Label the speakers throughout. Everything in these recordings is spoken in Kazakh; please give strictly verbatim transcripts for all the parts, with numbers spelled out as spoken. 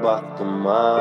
Speaker 1: Baktıma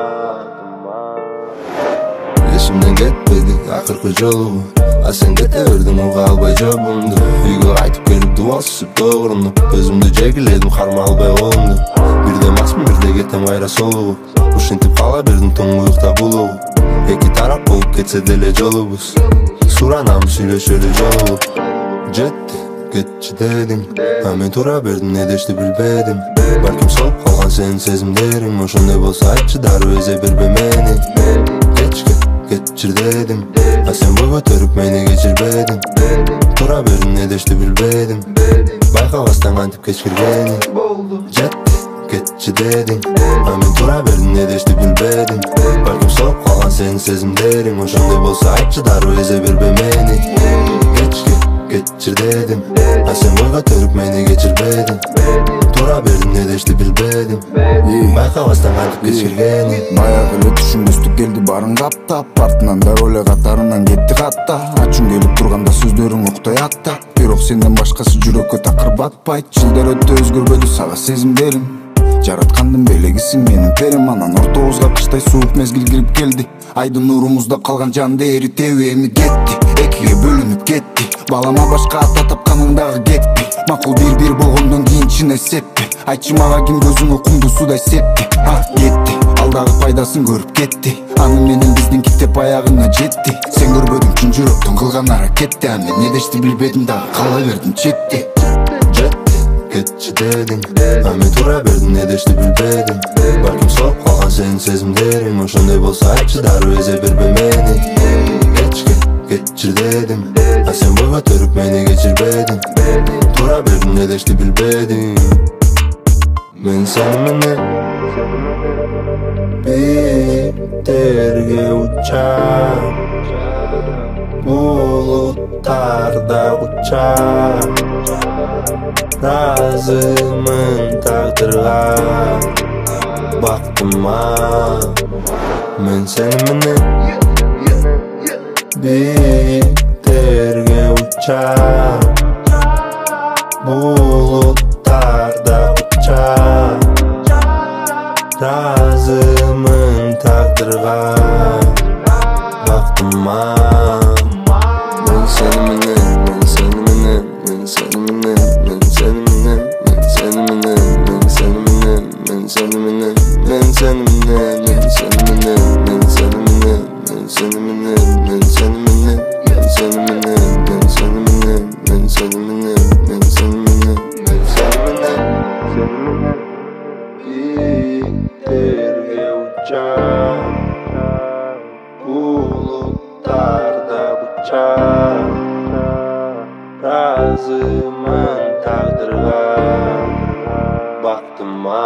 Speaker 1: Esimden ketmedi akırkı jolu A sen keteberdin uga albay jobumdu Uyga aytıp kelip dual süsüp doğrumdu Özümdü jegiledim harma albay olumdu Birde masmın birde ketem ayra soluğu Uşintip kala berdim toңгуюкта buluğu Eki tarap bolup ketse dele jolubuz Суранам сүйлөшөлү жолугуп Жетти, кетчи дедим А мен тура бердим, не дешти билбедим Балким солуп калган сенин сезимдериң Ошондой болсо айтчы дароо эзе бербе мени Кечке, кетчир дедим А сен бой көтөрүп мени кечирбедиң Тура бердим, не дешти билбедим Байкабастан кантип кечкиргени Жетти, кетчи дедиң А мен тура бердим, не дешти билбедим Балким солуп калган сенин сезимдериң Ошондой болсо айтчы дароо эзе бербе мени Кечке, кетчир дедим А сен бой көтөрүп мени кечирбедиң Тура бердим, не дешти билбедим Байкабастан кантип кечкиргени
Speaker 2: Баягы эле түшүнбөстүк келди барын каптап Артынан да роле катарынан кетти катта Ачуң келип турганда сөздөрүң уктай аттап Бирок сенден башкасы жүрөккө такыр батпайт Жылдар өттү өзгөрбөдү сага сезимдерим Жараткандын белегисиң менин перим Анан ортобузга кыштай суук мезгил кирип келди Айдын нурумузда калган жан дээри теби эми кетти Экиге бөлүнүп кетти Балама башка ата тапканың дагы кетпи Макул бир-бир болгондон кийин чын эсеппи Айтчы мага ким көзүңө кумду судай септи А, кетти, ал дагы пайдасын көрүп кетти Аны менен биздин китеп аягына жетти Сен көрбөдүң чын жүрөктөн кылган аракетти А мен не дешти билбедим дагы кала бердим четти
Speaker 1: Жетти, кетчи дедиң А мен тура бердим, не дешти билбедим Балким солуп калган сенин сезимдериң Ошондой болсо айтчы дароо эзе бербе мени Кечке, кетчир дедим А сен бой көтөрүп мени кечирбедиң Тура бердим, не дешти билбедиң Мен сени менен бийиктерге учам Булуттарда учам Разымын тагдырга Бактыма Мен сени менен бийиктерге учам Булуттарда учам Разымын тагдырга Бактыма Мен сени менен, мен сени менен, мен сени менен, мен сени менен, мен сени менен, мен сени менен, мен сени менен, мен сени менен, мен сени менен, мен сени менен, мен сени менен, мен сени менен, мен сени менен, мен сени менен, мен сени менен, мен сени менен, мен сени менен, бийиктерге учам Булуттарда учам Разымын тагдырга Бактыма